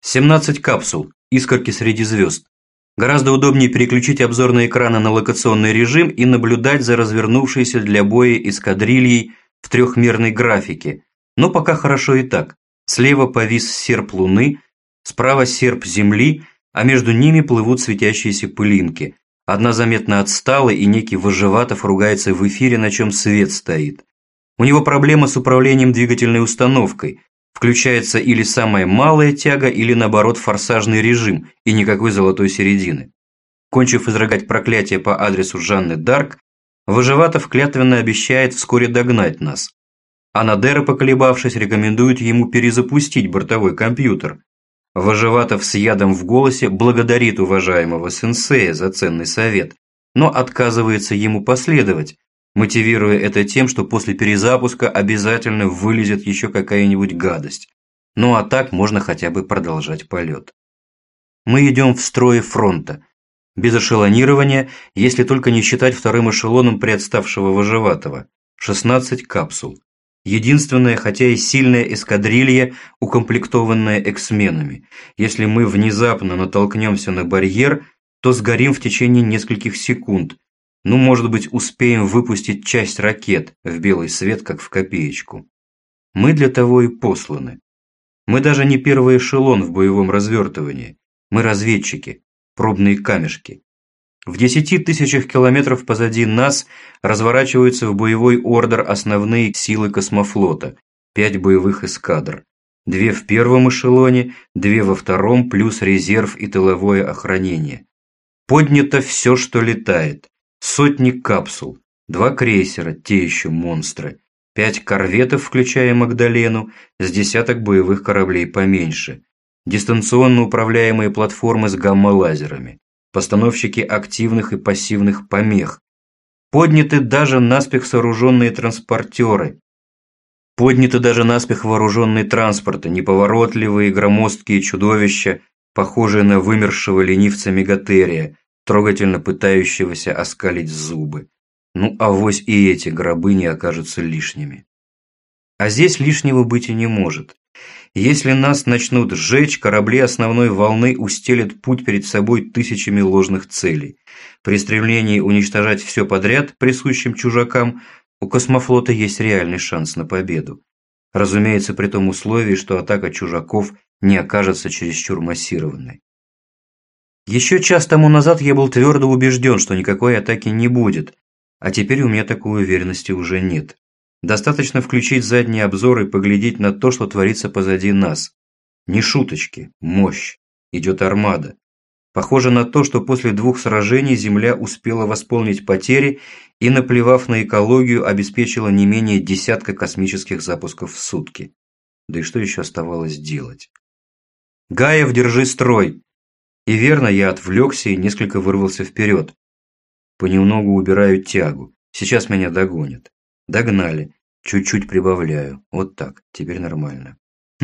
17 капсул, искорки среди звезд. Гораздо удобнее переключить обзорные экраны на локационный режим и наблюдать за развернувшейся для боя эскадрильей в трехмерной графике. Но пока хорошо и так. Слева повис серп Луны, справа серп Земли, а между ними плывут светящиеся пылинки. Одна заметно отстала, и некий Выживатов ругается в эфире, на чем свет стоит. У него проблема с управлением двигательной установкой. Включается или самая малая тяга, или наоборот форсажный режим, и никакой золотой середины. Кончив изрыгать проклятие по адресу Жанны Дарк, Выживатов клятвенно обещает вскоре догнать нас. А Надера, поколебавшись, рекомендует ему перезапустить бортовой компьютер. Выживатов с ядом в голосе благодарит уважаемого сенсея за ценный совет, но отказывается ему последовать, мотивируя это тем, что после перезапуска обязательно вылезет еще какая-нибудь гадость. Ну а так можно хотя бы продолжать полет. Мы идем в строе фронта, без эшелонирования, если только не считать вторым эшелоном приотставшего Выживатого. 16 капсул. Единственная, хотя и сильная эскадрилья, укомплектованная эксменами. Если мы внезапно натолкнемся на барьер, то сгорим в течение нескольких секунд. Ну, может быть, успеем выпустить часть ракет в белый свет, как в копеечку. Мы для того и посланы. Мы даже не первый эшелон в боевом развертывании. Мы разведчики, пробные камешки. В 10 тысячах километров позади нас разворачиваются в боевой ордер основные силы космофлота, 5 боевых эскадр. 2 в первом эшелоне, 2 во втором, плюс резерв и тыловое охранение. Поднято все, что летает. Сотни капсул, 2 крейсера, те еще монстры, 5 корветов, включая Магдалену, с десяток боевых кораблей поменьше, дистанционно управляемые платформы с гамма-лазерами, постановщики активных и пассивных помех, подняты даже наспех сооруженные транспортеры, подняты даже наспех вооруженные транспорты, неповоротливые громоздкие чудовища, похожие на вымершего ленивца Мегатерия, трогательно пытающегося оскалить зубы. Ну, авось и эти гробы не окажутся лишними. А здесь лишнего быть и не может. Если нас начнут сжечь, корабли основной волны устелят путь перед собой тысячами ложных целей. При стремлении уничтожать все подряд присущим чужакам, у космофлота есть реальный шанс на победу. Разумеется, при том условии, что атака чужаков не окажется чересчур массированной. Еще час тому назад я был твердо убежден, что никакой атаки не будет, а теперь у меня такой уверенности уже нет. Достаточно включить задний обзор и поглядеть на то, что творится позади нас. Не шуточки, мощь. Идет армада. Похоже на то, что после 2 сражений Земля успела восполнить потери и, наплевав на экологию, обеспечила не менее десятка космических запусков в сутки. Да и что еще оставалось делать? «Гаев, держи строй!» И верно, я отвлекся и несколько вырвался вперед. Понемногу убираю тягу. Сейчас меня догонят. Догнали. Чуть-чуть прибавляю. Вот так. Теперь нормально.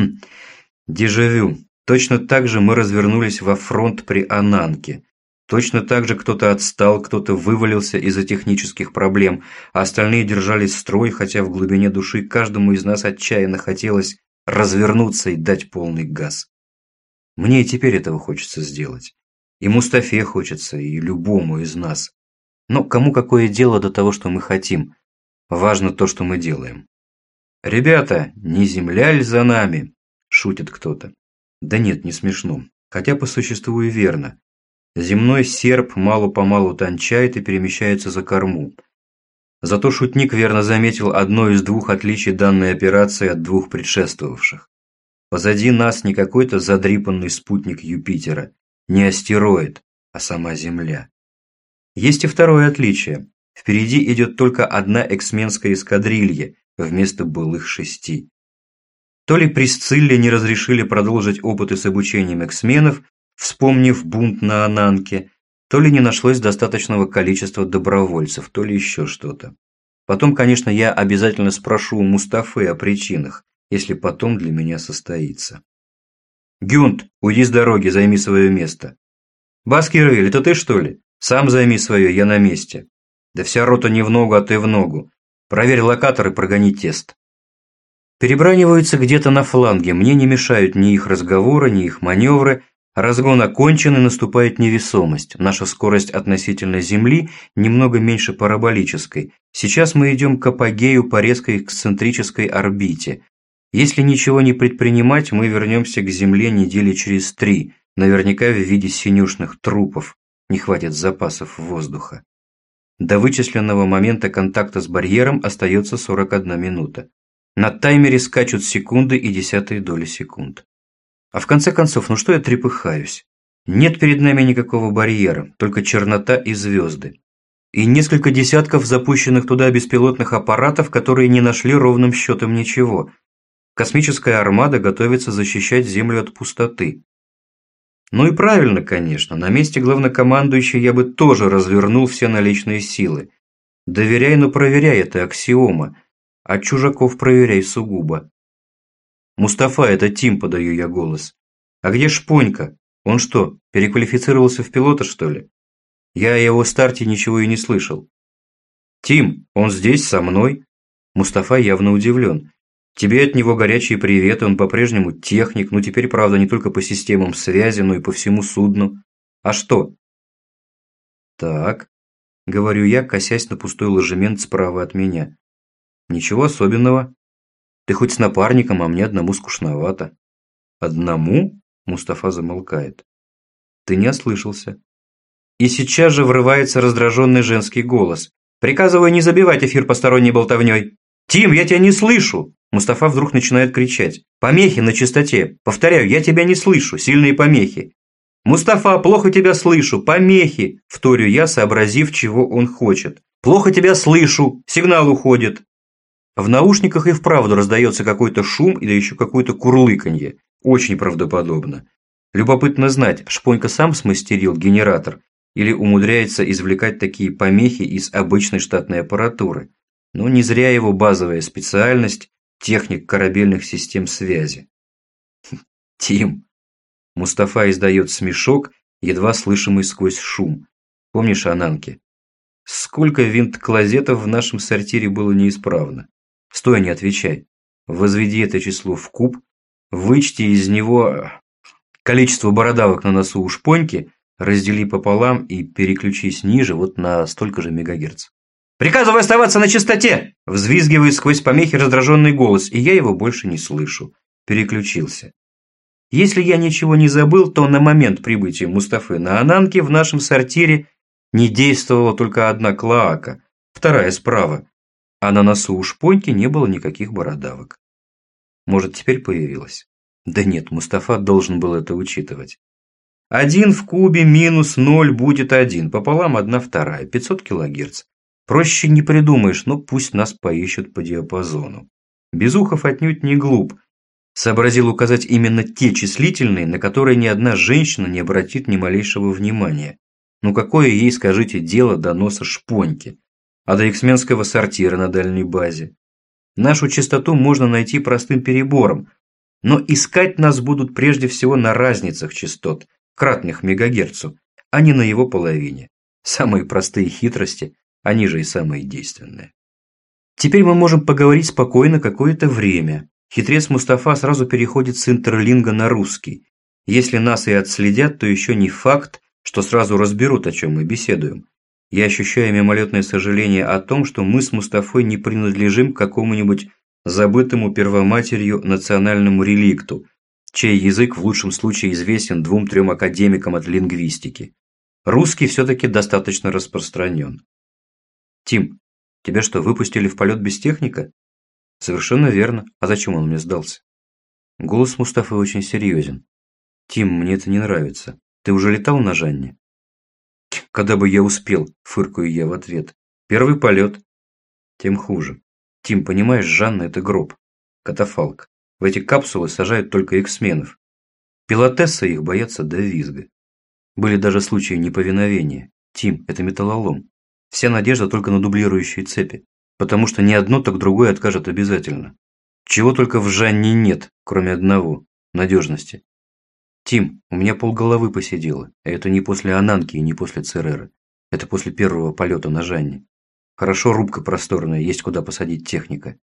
Дежавю. Точно так же мы развернулись во фронт при Ананке. Точно так же кто-то отстал, кто-то вывалился из-за технических проблем, а остальные держались строй, хотя в глубине души каждому из нас отчаянно хотелось развернуться и дать полный газ. Мне и теперь этого хочется сделать. И Мустафе хочется, и любому из нас. Но кому какое дело до того, что мы хотим? Важно то, что мы делаем. «Ребята, не земля ль за нами?» – шутит кто-то. Да нет, не смешно. Хотя по существу и верно. Земной серп мало-помалу тончает и перемещается за корму. Зато шутник верно заметил одно из 2 отличий данной операции от 2 предшествовавших. Позади нас не какой-то задрипанный спутник Юпитера, не астероид, а сама Земля. Есть и второе отличие. Впереди идет только одна эксменская эскадрилья вместо былых 6. То ли при Сцилле не разрешили продолжить опыты с обучением эксменов, вспомнив бунт на Ананке, то ли не нашлось достаточного количества добровольцев, то ли еще что-то. Потом, конечно, я обязательно спрошу у Мустафы о причинах, если потом для меня состоится. «Гюнт, уйди с дороги, займи свое место». «Баскервиль, это ты, что ли? Сам займи свое, я на месте». «Да вся рота не в ногу, а ты в ногу. Проверь локатор и прогони тест». Перебраниваются где-то на фланге, мне не мешают ни их разговоры, ни их маневры. Разгон окончен и наступает невесомость. Наша скорость относительно Земли немного меньше параболической. Сейчас мы идем к апогею по резкой эксцентрической орбите. Если ничего не предпринимать, мы вернемся к Земле недели через 3, наверняка в виде синюшных трупов. Не хватит запасов воздуха. До вычисленного момента контакта с барьером остается 41 минута. На таймере скачут секунды и десятые доли секунд. А в конце концов, ну что я трепыхаюсь? Нет перед нами никакого барьера, только чернота и звезды. И несколько десятков запущенных туда беспилотных аппаратов, которые не нашли ровным счетом ничего. Космическая армада готовится защищать Землю от пустоты. Ну и правильно, конечно, на месте главнокомандующего я бы тоже развернул все наличные силы. Доверяй, но проверяй, это аксиома. А чужаков проверяй сугубо. «Мустафа, это Тим», – подаю я голос. «А где Шпонька? Он что, переквалифицировался в пилота, что ли? Я о его старте ничего и не слышал». «Тим, он здесь, со мной?» Мустафа явно удивлен. «Тебе от него горячие приветы, он по-прежнему техник, ну теперь, правда, не только по системам связи, но и по всему судну. А что?» «Так», – говорю я, косясь на пустой ложемент справа от меня. «Ничего особенного. Ты хоть с напарником, а мне одному скучновато». «Одному?» – Мустафа замолкает. «Ты не ослышался». И сейчас же врывается раздраженный женский голос. «Приказываю не забивать эфир посторонней болтовней». «Тим, я тебя не слышу!» Мустафа вдруг начинает кричать. «Помехи на частоте. Повторяю, я тебя не слышу. Сильные помехи». «Мустафа, плохо тебя слышу. Помехи!» Вторю я, сообразив, чего он хочет. «Плохо тебя слышу. Сигнал уходит». В наушниках и вправду раздается какой-то шум и да еще какое-то курлыканье. Очень правдоподобно. Любопытно знать, Шпонька сам смастерил генератор или умудряется извлекать такие помехи из обычной штатной аппаратуры. Но не зря его базовая специальность – техник корабельных систем связи. «Тим!» Мустафа издает смешок, едва слышимый сквозь шум. Помнишь о Нанке? Сколько винт-клозетов в нашем сортире было неисправно? Стой, не отвечай. Возведи это число в куб, вычти из него количество бородавок на носу у Шпоньки, раздели пополам и переключись ниже вот на столько же мегагерц. «Приказываю оставаться на частоте!» Взвизгивает сквозь помехи раздраженный голос, и я его больше не слышу. Переключился. Если я ничего не забыл, то на момент прибытия Мустафы на Ананке в нашем сортире не действовала только одна клоака, вторая справа, а на носу у Шпоньки не было никаких бородавок. Может, теперь появилась? Да нет, Мустафа должен был это учитывать. 1 в кубе минус 0 будет 1, пополам 1/2, 500 килогерц. Проще не придумаешь, но пусть нас поищут по диапазону. Безухов отнюдь не глуп. Сообразил указать именно те числительные, на которые ни одна женщина не обратит ни малейшего внимания. Ну какое ей, скажите, дело до носа Шпоньки, а до иксменского сортира на дальней базе? Нашу частоту можно найти простым перебором, но искать нас будут прежде всего на разницах частот, кратных мегагерцу, а не на его половине. Самые простые хитрости, они же и самые действенные. Теперь мы можем поговорить спокойно какое-то время. Хитрец Мустафа сразу переходит с интерлинга на русский. Если нас и отследят, то еще не факт, что сразу разберут, о чем мы беседуем. Я ощущаю мимолетное сожаление о том, что мы с Мустафой не принадлежим к какому-нибудь забытому первоматерью национальному реликту, чей язык в лучшем случае известен 2-3 академикам от лингвистики. Русский все-таки достаточно распространен. Тим, тебя что, выпустили в полет без техника? Совершенно верно. А зачем он мне сдался? Голос Мустафы очень серьезен. Тим, мне это не нравится. Ты уже летал на Жанне? Когда бы я успел, фыркаю я в ответ. Первый полет. Тем хуже. Тим, понимаешь, Жанна – это гроб. Катафалк. В эти капсулы сажают только эксменов. Пилотессы их боятся до визга. Были даже случаи неповиновения. Тим, это металлолом. Вся надежда только на дублирующие цепи. Потому что ни одно, так другое откажет обязательно. Чего только в Жанне нет, кроме одного – надежности. Тим, у меня полголовы посидело. А это не после Ананки и не после Цереры. Это после первого полета на Жанне. Хорошо, рубка просторная, есть куда посадить техника.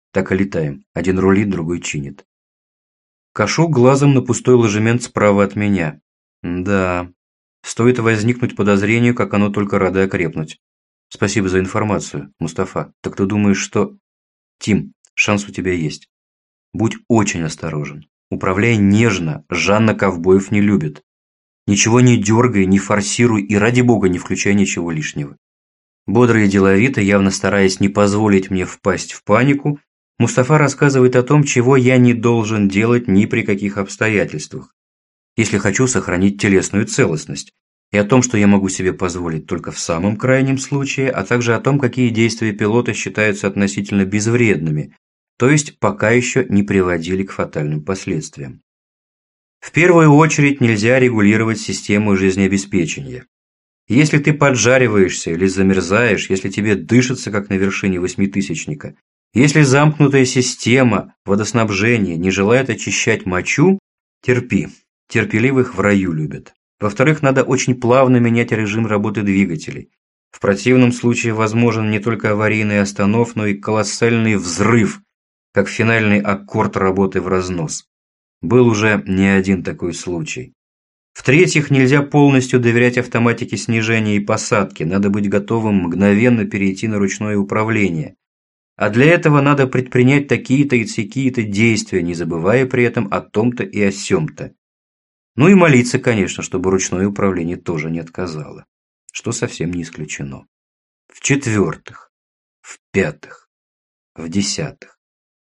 Так и летаем. Один рулит, другой чинит. Кашу глазом на пустой ложемент справа от меня. Да, стоит возникнуть подозрению, как оно только радо окрепнуть. Спасибо за информацию, Мустафа. Так ты думаешь, что... Тим, шанс у тебя есть. Будь очень осторожен. Управляй нежно, Жанна ковбоев не любит. Ничего не дергай, не форсируй и, ради бога, не включай ничего лишнего. Бодро и деловито, явно стараясь не позволить мне впасть в панику, Мустафа рассказывает о том, чего я не должен делать ни при каких обстоятельствах, если хочу сохранить телесную целостность, и о том, что я могу себе позволить только в самом крайнем случае, а также о том, какие действия пилота считаются относительно безвредными, то есть пока еще не приводили к фатальным последствиям. В первую очередь нельзя регулировать систему жизнеобеспечения. Если ты поджариваешься или замерзаешь, если тебе дышится, как на вершине восьмитысячника, если замкнутая система водоснабжения не желает очищать мочу, терпи. Терпеливых в раю любят. Во-вторых, надо очень плавно менять режим работы двигателей. В противном случае возможен не только аварийный останов, но и колоссальный взрыв, как финальный аккорд работы в разнос. Был уже не один такой случай. В-третьих, нельзя полностью доверять автоматике снижения и посадки, надо быть готовым мгновенно перейти на ручное управление. А для этого надо предпринять такие-то и сякие-то действия, не забывая при этом о том-то и о сём-то. Ну и молиться, конечно, чтобы ручное управление тоже не отказало, что совсем не исключено. В-четвертых, в-пятых, в-десятых.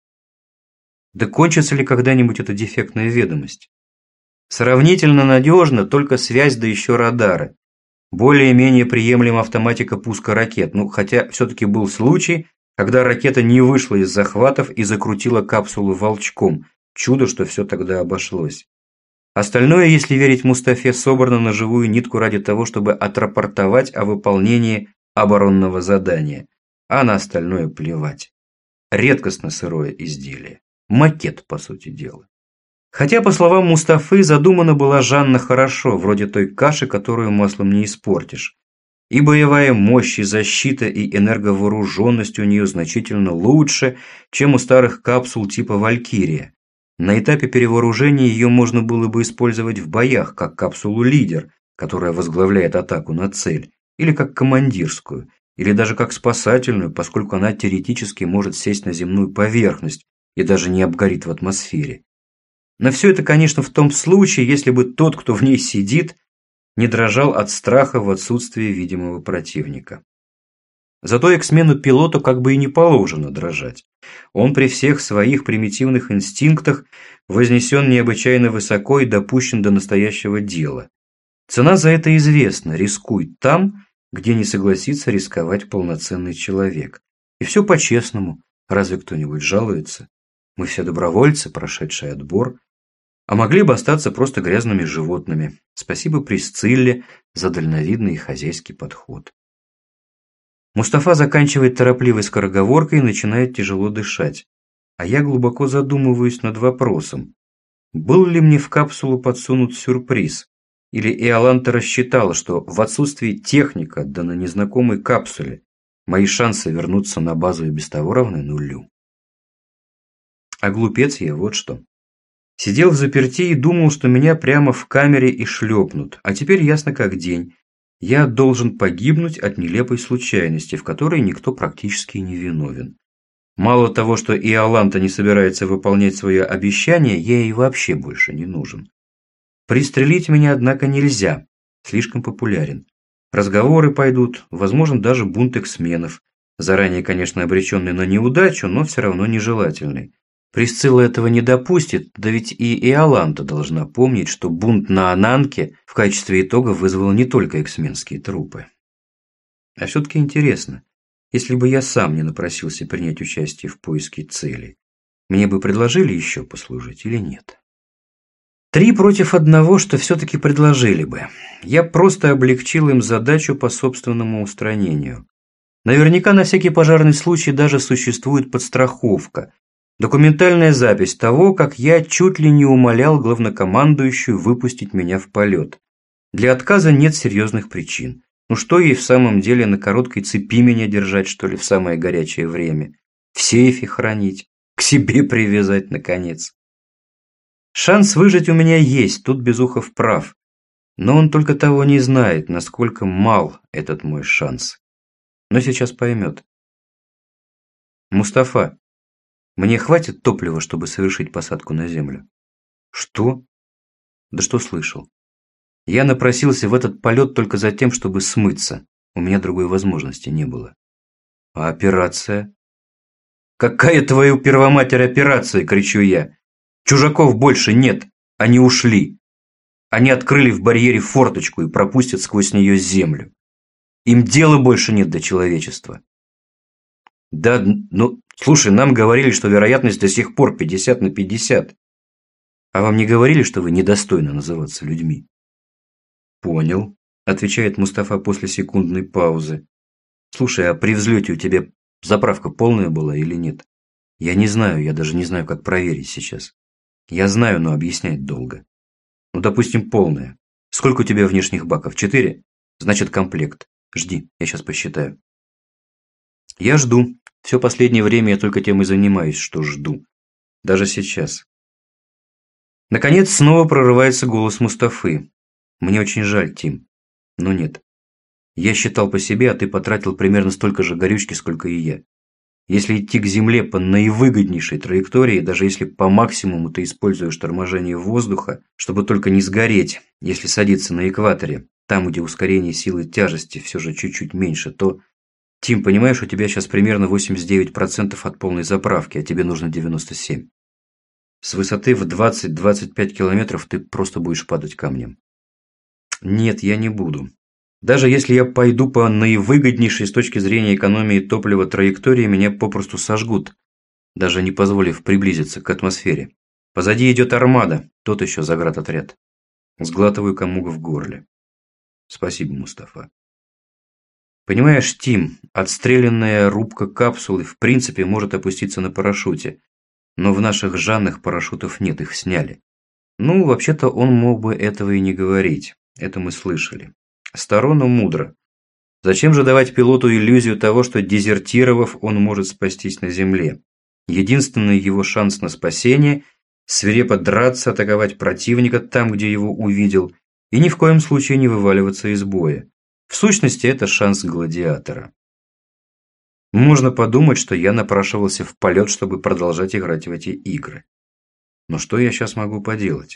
Да кончится ли когда-нибудь эта дефектная ведомость? Сравнительно надежна только связь, да еще радары. Более-менее приемлема автоматика пуска ракет, хотя все-таки был случай, когда ракета не вышла из захватов и закрутила капсулу волчком. Чудо, что все тогда обошлось. Остальное, если верить Мустафе, собрано на живую нитку ради того, чтобы отрапортовать о выполнении оборонного задания. А на остальное плевать. Редкостно сырое изделие. Макет, по сути дела. Хотя, по словам Мустафы, задумана была Жанна хорошо, вроде той каши, которую маслом не испортишь. И боевая мощь, и защита, и энерговооруженность у нее значительно лучше, чем у старых капсул типа «Валькирия». На этапе перевооружения ее можно было бы использовать в боях, как капсулу-лидер, которая возглавляет атаку на цель, или как командирскую, или даже как спасательную, поскольку она теоретически может сесть на земную поверхность и даже не обгорит в атмосфере. Но все это, конечно, в том случае, если бы тот, кто в ней сидит, не дрожал от страха в отсутствии видимого противника. Зато эксмену-пилоту как бы и не положено дрожать. Он при всех своих примитивных инстинктах вознесен необычайно высоко и допущен до настоящего дела. Цена за это известна – рискуй там, где не согласится рисковать полноценный человек. И все по-честному, разве кто-нибудь жалуется? Мы все добровольцы, прошедшие отбор. А могли бы остаться просто грязными животными. Спасибо Присцилле за дальновидный и хозяйский подход. Мустафа заканчивает торопливой скороговоркой и начинает тяжело дышать. А я глубоко задумываюсь над вопросом. Был ли мне в капсулу подсунут сюрприз? Или Иоланта рассчитала, что в отсутствии техника, да на незнакомой капсуле, мои шансы вернуться на базу и без того равны нулю? А глупец я вот что. Сидел взаперти и думал, что меня прямо в камере и шлепнут, а теперь ясно как день. Я должен погибнуть от нелепой случайности, в которой никто практически не виновен. Мало того, что Иоланта не собирается выполнять свое обещание, я ей вообще больше не нужен. Пристрелить меня, однако, нельзя, слишком популярен. Разговоры пойдут, возможен даже бунт эксменов, заранее, конечно, обреченный на неудачу, но все равно нежелательный. Присцилла этого не допустит, да ведь и Иоланта должна помнить, что бунт на Ананке в качестве итога вызвал не только эксменские трупы. А все-таки интересно, если бы я сам не напросился принять участие в поиске цели, мне бы предложили еще послужить или нет? 3 против 1, что все-таки предложили бы. Я просто облегчил им задачу по собственному устранению. Наверняка на всякий пожарный случай даже существует подстраховка. Документальная запись того, как я чуть ли не умолял главнокомандующую выпустить меня в полет. Для отказа нет серьезных причин. Что ей в самом деле на короткой цепи меня держать, что ли, в самое горячее время? В сейфе хранить? себе привязать, наконец. Шанс выжить у меня есть, тут Безухов прав. Но он только того не знает, насколько мал этот мой шанс. Но сейчас поймет. Мустафа, мне хватит топлива, чтобы совершить посадку на землю? Что? Да что слышал? Я напросился в этот полет только за тем, чтобы смыться. У меня другой возможности не было. А операция? Какая твою первоматерь операция, кричу я. Чужаков больше нет, они ушли. Они открыли в барьере форточку и пропустят сквозь нее землю. Им дела больше нет до человечества. Да, ну, слушай, нам говорили, что вероятность до сих пор 50/50. А вам не говорили, что вы недостойны называться людьми? Понял, отвечает Мустафа после секундной паузы. Слушай, а при взлете у тебя заправка полная была или нет? Я не знаю, я даже не знаю, как проверить сейчас. Я знаю, но объяснять долго. Ну, допустим, полная. Сколько у тебя внешних баков? 4? Значит, комплект. Жди, я сейчас посчитаю. Я жду. Все последнее время я только тем и занимаюсь, что жду. Даже сейчас. Наконец, снова прорывается голос Мустафы. Мне очень жаль, Тим. Но нет. Я считал по себе, а ты потратил примерно столько же горючки, сколько и я. Если идти к Земле по наивыгоднейшей траектории, даже если по максимуму ты используешь торможение воздуха, чтобы только не сгореть, если садиться на экваторе, там, где ускорение силы тяжести все же чуть-чуть меньше, то... Тим, понимаешь, у тебя сейчас примерно 89% от полной заправки, а тебе нужно 97%. С высоты в 20-25 километров ты просто будешь падать камнем. Нет, я не буду. Даже если я пойду по наивыгоднейшей с точки зрения экономии топлива траектории, меня попросту сожгут, даже не позволив приблизиться к атмосфере. Позади идет армада, тот еще заградотряд. Сглатываю комок в горле. Спасибо, Мустафа. Понимаешь, Тим, отстрелянная рубка капсулы в принципе может опуститься на парашюте, но в наших Жаннах парашютов нет, их сняли. Ну, вообще-то он мог бы этого и не говорить, это мы слышали. Старо, но мудро. Зачем же давать пилоту иллюзию того, что дезертировав, он может спастись на земле? Единственный его шанс на спасение – свирепо драться, атаковать противника там, где его увидел, и ни в коем случае не вываливаться из боя. В сущности, это шанс гладиатора. Можно подумать, что я напрашивался в полет, чтобы продолжать играть в эти игры. Но что я сейчас могу поделать?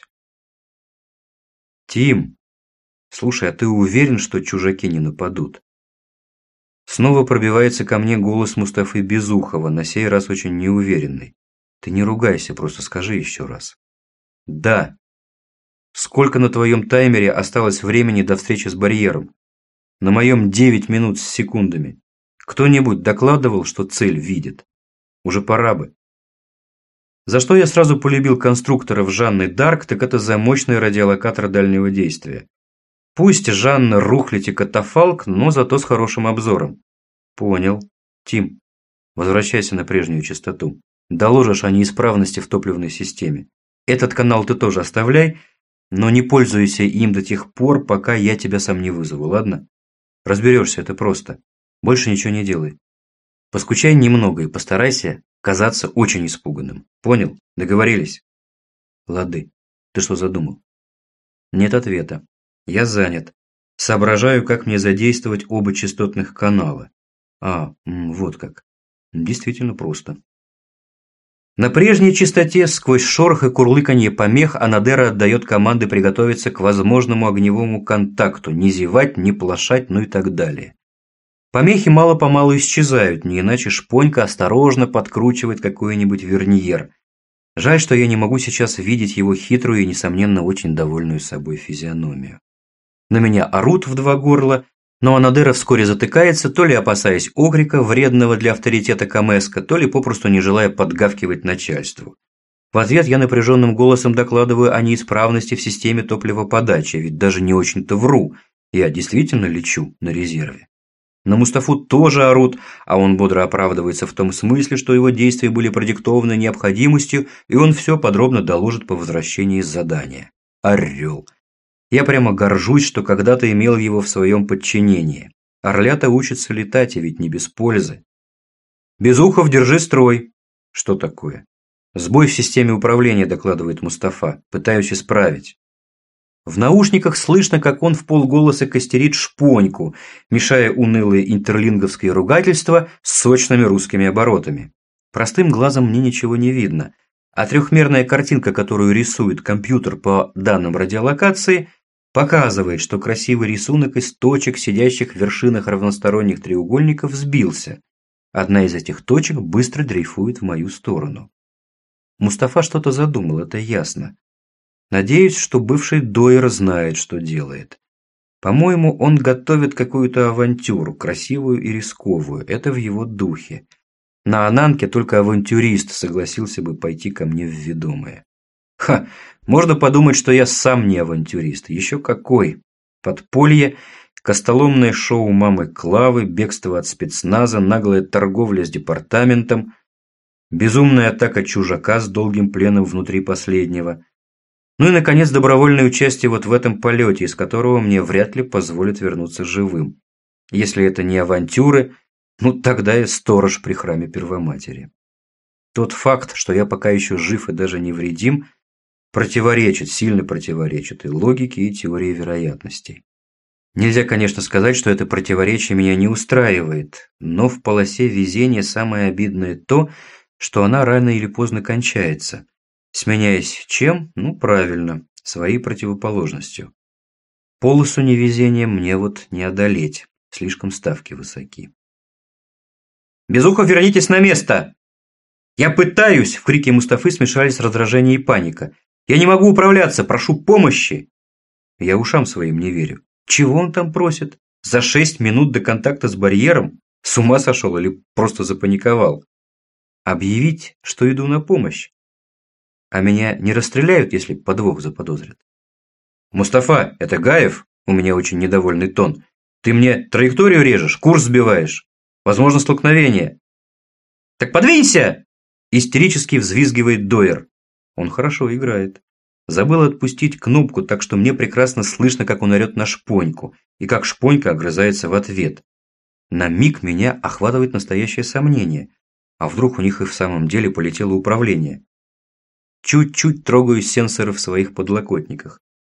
Тим, слушай, а ты уверен, что чужаки не нападут? Снова пробивается ко мне голос Мустафы Безухова, на сей раз очень неуверенный. Ты не ругайся, просто скажи еще раз. Да. Сколько на твоем таймере осталось времени до встречи с барьером? На моем 9 минут с секундами. Кто-нибудь докладывал, что цель видит? Уже пора бы. За что я сразу полюбил конструкторов Жанны Дарк, так это за мощный радиолокатор дальнего действия. Пусть Жанна рухлядь и катафалк, но зато с хорошим обзором. Понял. Тим, возвращайся на прежнюю частоту. Доложишь о неисправности в топливной системе. Этот канал ты тоже оставляй, но не пользуйся им до тех пор, пока я тебя сам не вызову, ладно? Разберешься, это просто. Больше ничего не делай. Поскучай немного и постарайся казаться очень испуганным. Понял? Договорились? Лады. Ты что задумал? Нет ответа. Я занят. Соображаю, как мне задействовать оба частотных канала. Вот как. Действительно просто. На прежней частоте, сквозь шорох и курлыканье помех, Анадера отдает команды приготовиться к возможному огневому контакту, не зевать, не плашать, ну и так далее. Помехи мало-помалу исчезают, не иначе Шпонька осторожно подкручивает какой-нибудь верниер. Жаль, что я не могу сейчас видеть его хитрую и, несомненно, очень довольную собой физиономию. На меня орут в два горла, но Анадера вскоре затыкается, то ли опасаясь окрика, вредного для авторитета Камеска, то ли попросту не желая подгавкивать начальству. В ответ я напряженным голосом докладываю о неисправности в системе топливоподачи, ведь даже не очень-то вру, я действительно лечу на резерве. На Мустафу тоже орут, а он бодро оправдывается в том смысле, что его действия были продиктованы необходимостью, и он все подробно доложит по возвращении с задания. Орел. Я прямо горжусь, что когда-то имел его в своем подчинении. Орлята учатся летать, и ведь не без пользы. Безухов, держи строй. Что такое? «Сбой в системе управления», – докладывает Мустафа. «Пытаюсь исправить». В наушниках слышно, как он вполголоса костерит шпоньку, мешая унылые интерлинговские ругательства с сочными русскими оборотами. Простым глазом мне ничего не видно, а трехмерная картинка, которую рисует компьютер по данным радиолокации, показывает, что красивый рисунок из точек, сидящих в вершинах равносторонних треугольников, сбился. Одна из этих точек быстро дрейфует в мою сторону. Мустафа что-то задумал, это ясно. Надеюсь, что бывший дойер знает, что делает. По-моему, он готовит какую-то авантюру, красивую и рисковую. Это в его духе. На Ананке только авантюрист согласился бы пойти ко мне в ведомое. Ха, можно подумать, что я сам не авантюрист. Еще какой. Подполье, костоломное шоу мамы Клавы, бегство от спецназа, наглая торговля с департаментом, безумная атака чужака с долгим пленом внутри последнего. Ну и, наконец, добровольное участие вот в этом полете, из которого мне вряд ли позволят вернуться живым. Если это не авантюры, ну тогда я сторож при храме Первоматери. Тот факт, что я пока еще жив и даже невредим, сильно противоречит и логике, и теории вероятностей. Нельзя, конечно, сказать, что это противоречие меня не устраивает, но в полосе везения самое обидное то, что она рано или поздно кончается. Сменяясь чем? Ну, правильно, своей противоположностью. Полосу невезения мне вот не одолеть, слишком ставки высоки. «Безухов, вернитесь на место!» «Я пытаюсь!» – в крике Мустафы смешались раздражение и паника. «Я не могу управляться! Прошу помощи!» Я ушам своим не верю. Чего он там просит? За 6 минут до контакта с барьером? С ума сошел или просто запаниковал? Объявить, что иду на помощь? А меня не расстреляют, если подвох заподозрят? «Мустафа, это Гаев?» – у меня очень недовольный тон. «Ты мне траекторию режешь, курс сбиваешь. Возможно, столкновение». «Так подвинься!» – истерически взвизгивает дойер. Он хорошо играет. Забыл отпустить кнопку, так что мне прекрасно слышно, как он орет на шпоньку, и как шпонька огрызается в ответ. На миг меня охватывает настоящее сомнение. А вдруг у них и в самом деле полетело управление? Чуть-чуть трогаю сенсоры в своих подлокотниках.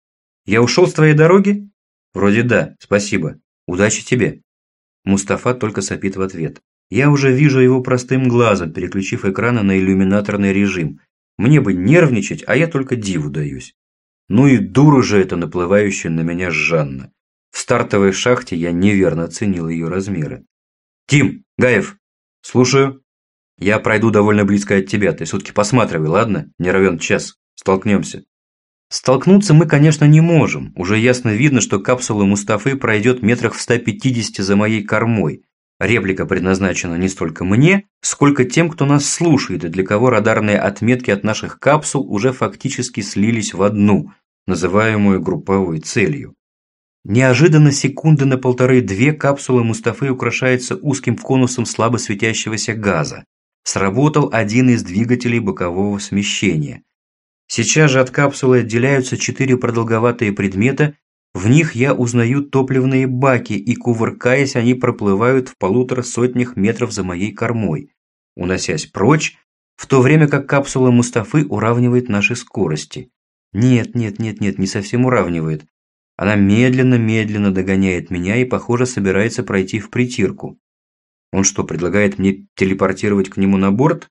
«Я ушел с твоей дороги?» «Вроде да, спасибо. Удачи тебе». Мустафа только сопит в ответ. Я уже вижу его простым глазом, переключив экраны на иллюминаторный режим. Мне бы нервничать, а я только диву даюсь. Ну и дура же эта наплывающая на меня Жанна. В стартовой шахте я неверно оценил ее размеры. «Тим, Гаев!» «Слушаю». «Я пройду довольно близко от тебя, ты сутки посматривай, ладно? Не равен час. Столкнемся». Столкнуться мы, конечно, не можем. Уже ясно видно, что капсула Мустафы пройдет метрах в 150 за моей кормой. Реплика предназначена не столько мне, сколько тем, кто нас слушает и для кого радарные отметки от наших капсул уже фактически слились в одну, называемую групповой целью. Неожиданно секунды на 1,5-2 капсула Мустафы украшается узким конусом слабо светящегося газа. Сработал один из двигателей бокового смещения. Сейчас же от капсулы отделяются 4 продолговатые предмета, в них я узнаю топливные баки, и, кувыркаясь, они проплывают в 150 метров за моей кормой, уносясь прочь, в то время как капсула Мустафы уравнивает наши скорости. Нет, не совсем уравнивает. Она медленно догоняет меня и, похоже, собирается пройти в притирку. Он что, предлагает мне телепортировать к нему на борт?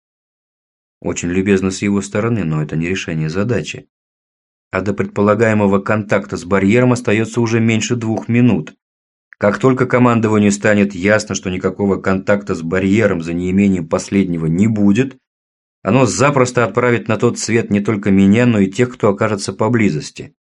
Очень любезно с его стороны, но это не решение задачи. А до предполагаемого контакта с барьером остается уже меньше 2 минут. Как только командованию станет ясно, что никакого контакта с барьером за неимением последнего не будет, оно запросто отправит на тот свет не только меня, но и тех, кто окажется поблизости.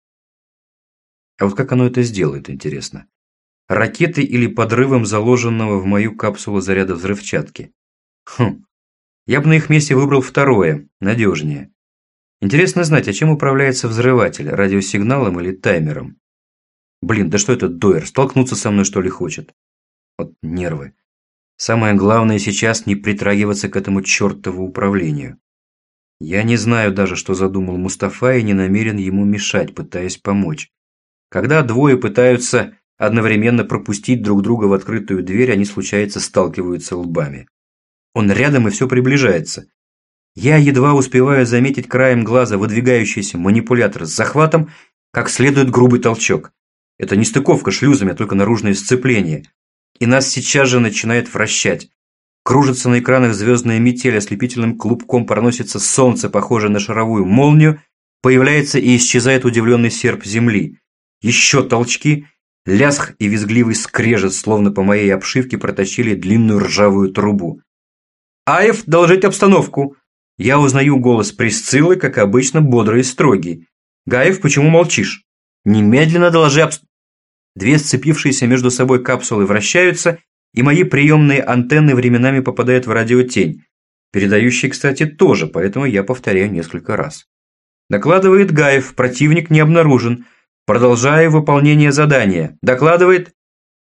А вот как оно это сделает, интересно? Ракетой или подрывом заложенного в мою капсулу заряда взрывчатки? Я бы на их месте выбрал второе, надежнее. Интересно знать, а чем управляется взрыватель, радиосигналом или таймером? Блин, да что этот дойер, столкнуться со мной что ли хочет? Вот нервы. Самое главное сейчас не притрагиваться к этому чертову управлению. Я не знаю даже, что задумал Мустафа, и не намерен ему мешать, пытаясь помочь. Когда двое пытаются одновременно пропустить друг друга в открытую дверь, они случается сталкиваются лбами. Он рядом и все приближается. Я едва успеваю заметить краем глаза выдвигающийся манипулятор с захватом, как следует грубый толчок. Это не стыковка шлюзами, а только наружное сцепление. И нас сейчас же начинает вращать. Кружится на экранах звездная метель, ослепительным клубком проносится солнце, похожее на шаровую молнию, появляется и исчезает удивленный серп земли. Еще толчки, лязг и визгливый скрежет, словно по моей обшивке протащили длинную ржавую трубу. «Аев, доложить обстановку!» Я узнаю голос Присциллы, как обычно, бодрый и строгий. «Гаев, почему молчишь?» «Немедленно доложи Две сцепившиеся между собой капсулы вращаются, и мои приемные антенны временами попадают в радиотень. Передающие, кстати, тоже, поэтому я повторяю несколько раз. Докладывает Гаев, противник не обнаружен. Продолжаю выполнение задания. Докладывает...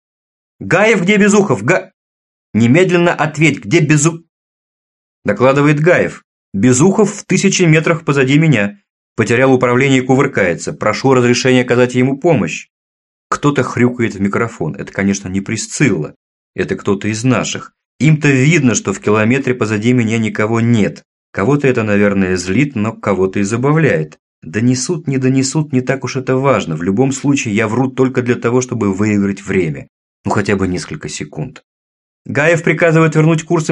Гаев, где Безухов? Немедленно ответь, где Докладывает Гаев. Безухов в 1000 метрах позади меня. Потерял управление и кувыркается. Прошу разрешения оказать ему помощь. Кто-то хрюкает в микрофон. Это, конечно, не Присцилла. Это кто-то из наших. Им-то видно, что в километре позади меня никого нет. Кого-то это, наверное, злит, но кого-то и забавляет. Донесут, не так уж это важно. В любом случае, я вру только для того, чтобы выиграть время. Ну, хотя бы несколько секунд. Гаев приказывает вернуть курсом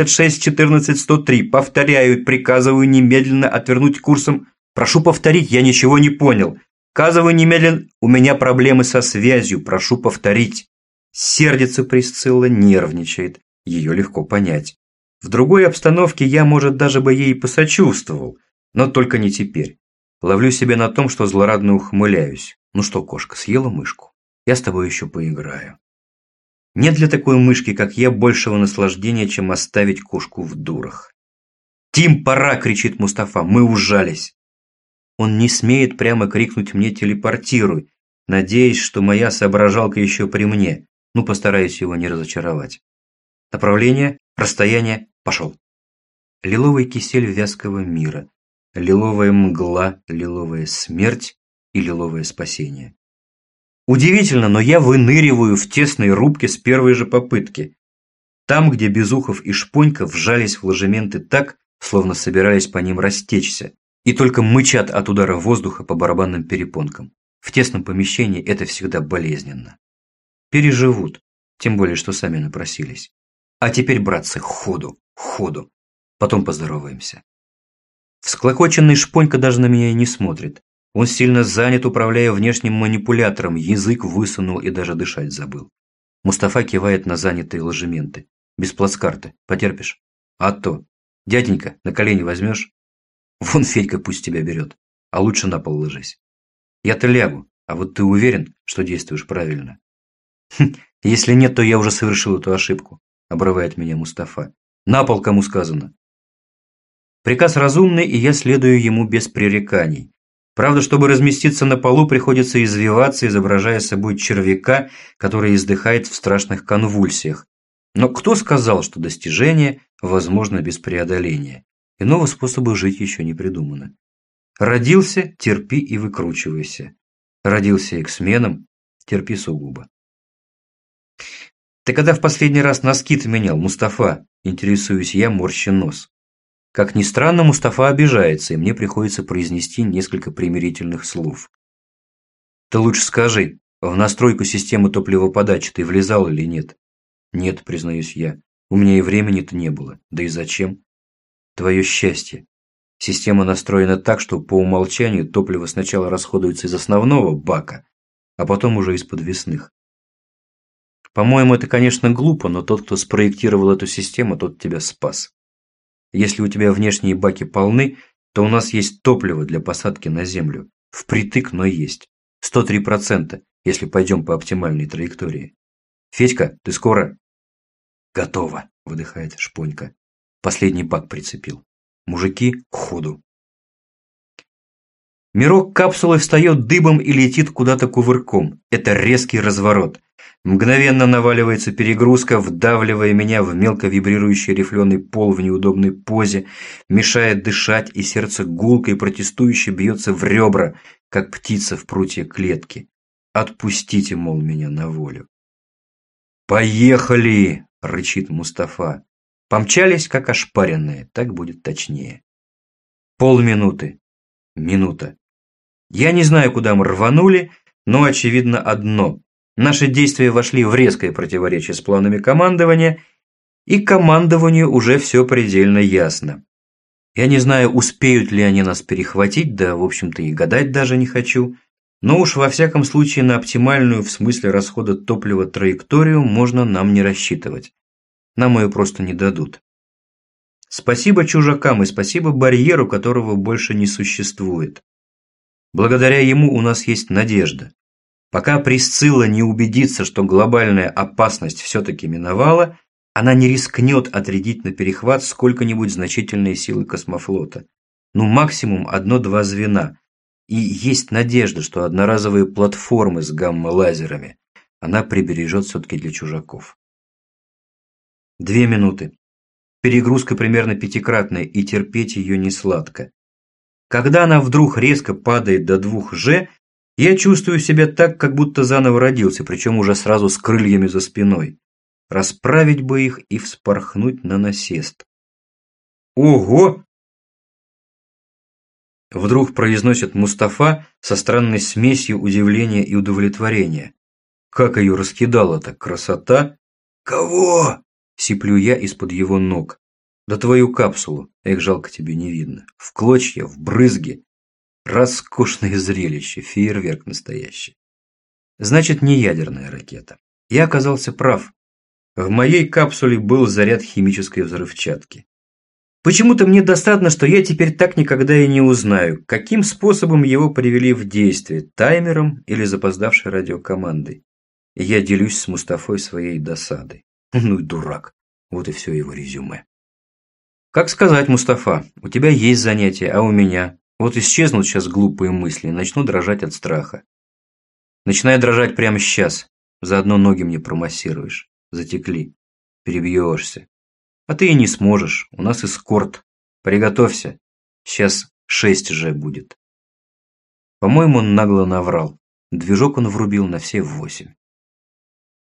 76-14-103. Повторяю, приказываю немедленно отвернуть курсом... Прошу повторить, я ничего не понял. Приказываю немедленно... У меня проблемы со связью, прошу повторить. Сердится Присцилла, нервничает. Ее легко понять. В другой обстановке я, может, даже бы ей посочувствовал. Но только не теперь. Ловлю себя на том, что злорадно ухмыляюсь. Ну что, кошка, съела мышку? Я с тобой еще поиграю. Нет для такой мышки, как я, большего наслаждения, чем оставить кошку в дурах. «Тим, пора!» – кричит Мустафа. «Мы ужались!» Он не смеет прямо крикнуть мне «телепортируй», надеясь, что моя соображалка еще при мне. Ну, постараюсь его не разочаровать. Направление, расстояние, пошел. Лиловый кисель вязкого мира. Лиловая мгла, лиловая смерть и лиловое спасение. Удивительно, но я выныриваю в тесной рубке с первой же попытки. Там, где Безухов и Шпонька вжались в ложементы так, словно собирались по ним растечься, и только мычат от удара воздуха по барабанным перепонкам. В тесном помещении это всегда болезненно. Переживут, тем более, что сами напросились. А теперь, братцы, ходу. Потом поздороваемся. Всклокоченный Шпонька даже на меня и не смотрит. Он сильно занят, управляя внешним манипулятором, язык высунул и даже дышать забыл. Мустафа кивает на занятые ложементы. Без плацкарта. Потерпишь? А то. Дяденька, на колени возьмешь? Вон Федька пусть тебя берет. А лучше на пол ложись. Я-то лягу, а вот ты уверен, что действуешь правильно? Если нет, то я уже совершил эту ошибку, обрывает меня Мустафа. На пол, кому сказано. Приказ разумный, и я следую ему без пререканий. Правда, чтобы разместиться на полу, приходится извиваться, изображая собой червяка, который издыхает в страшных конвульсиях. Но кто сказал, что достижение возможно без преодоления? Иного способа жить еще не придумано. Родился – терпи и выкручивайся. Родился эксменом – терпи сугубо. Ты когда в последний раз носки-то менял, Мустафа? Интересуюсь я, морща нос. Как ни странно, Мустафа обижается, и мне приходится произнести несколько примирительных слов. Ты лучше скажи, в настройку системы топливоподачи ты влезал или нет? Нет, признаюсь я. У меня и времени-то не было. Да и зачем? Твое счастье. Система настроена так, что по умолчанию топливо сначала расходуется из основного бака, а потом уже из подвесных. По-моему, это, конечно, глупо, но тот, кто спроектировал эту систему, тот тебя спас. Если у тебя внешние баки полны, то у нас есть топливо для посадки на землю. Впритык, но есть. 103%, если пойдем по оптимальной траектории. Федька, ты скоро? Готово, выдыхает Шпонька. Последний бак прицепил. Мужики, к ходу. Мирок капсулы встает дыбом и летит куда-то кувырком. Это резкий разворот. Мгновенно наваливается перегрузка, вдавливая меня в мелко вибрирующий рифленый пол в неудобной позе, мешает дышать, и сердце гулко и протестующе бьется в ребра, как птица в прутье клетки. Отпустите, мол, меня на волю. «Поехали!» – рычит Мустафа. Помчались, как ошпаренные, так будет точнее. Полминуты. Минута. Я не знаю, куда мы рванули, но очевидно одно. Наши действия вошли в резкое противоречие с планами командования, и командованию уже все предельно ясно. Я не знаю, успеют ли они нас перехватить, да, в общем-то, и гадать даже не хочу, но уж во всяком случае на оптимальную в смысле расхода топлива траекторию можно нам не рассчитывать. Нам ее просто не дадут. Спасибо чужакам и спасибо барьеру, которого больше не существует. Благодаря ему у нас есть надежда. Пока Присцилла не убедится, что глобальная опасность все-таки миновала, она не рискнет отрядить на перехват сколько-нибудь значительные силы космофлота. Ну, максимум 1-2 звена. И есть надежда, что одноразовые платформы с гамма-лазерами она прибережет все-таки для чужаков. 2 минуты. Перегрузка примерно 5-кратная, и терпеть ее не сладко. Когда она вдруг резко падает до 2G, я чувствую себя так, как будто заново родился, причем уже сразу с крыльями за спиной. Расправить бы их и вспорхнуть на насест. Ого! Вдруг произносит Мустафа со странной смесью удивления и удовлетворения. Как ее раскидала-то, красота! Кого? Сиплю я из-под его ног. Да твою капсулу, эх, жалко тебе не видно. В клочья, в брызги. Роскошное зрелище, фейерверк настоящий. Значит, не ядерная ракета. Я оказался прав. В моей капсуле был заряд химической взрывчатки. Почему-то мне досадно, что я теперь так никогда и не узнаю, каким способом его привели в действие, таймером или запоздавшей радиокомандой. И я делюсь с Мустафой своей досадой. Ну и дурак. Вот и все его резюме. Как сказать, Мустафа, у тебя есть занятия, а у меня? Вот исчезнут сейчас глупые мысли, начну дрожать от страха. Начинай дрожать прямо сейчас, заодно ноги мне промассируешь. Затекли. Перебьешься. А ты и не сможешь, у нас эскорт. Приготовься, сейчас 6G будет. По-моему, он нагло наврал. Движок он врубил на все 8.